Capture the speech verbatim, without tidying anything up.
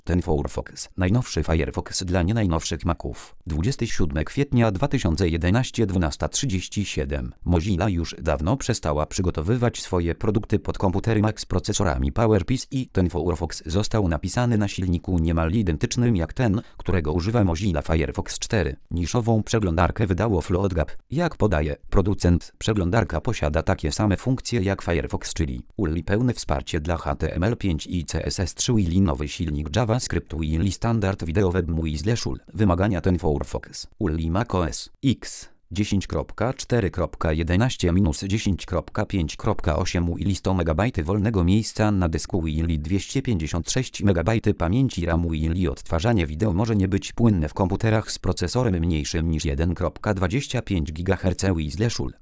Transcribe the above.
Ten Firefox. Najnowszy Firefox dla nie najnowszych Maców. dwudziestego siódmego kwietnia dwa tysiące jedenastego, dwunasta trzydzieści siedem. Mozilla już dawno przestała przygotowywać swoje produkty pod komputery Mac z procesorami PowerPC i ten Firefox został napisany na silniku niemal identycznym jak ten, którego używa Mozilla Firefox cztery. Niszową przeglądarkę wydało Floodgap. Jak podaje producent, przeglądarka posiada takie same funkcje jak Firefox, czyli U L I pełne wsparcie dla H T M L pięć i C S S trzy, U L I nowy silnik JavaScript, U L I standard wideo web M U I slash U L. Wymagania ten Firefox. U L I macOS X dziesięć kropka cztery kropka jedenaście dziesięć kropka pięć kropka osiem U L I sto megabajtów wolnego miejsca na dysku, U L I dwieście pięćdziesiąt sześć megabajtów pamięci RAM, U L I odtwarzanie wideo może nie być płynne w komputerach z procesorem mniejszym niż jeden przecinek dwadzieścia pięć gigaherca, U L I slash U L.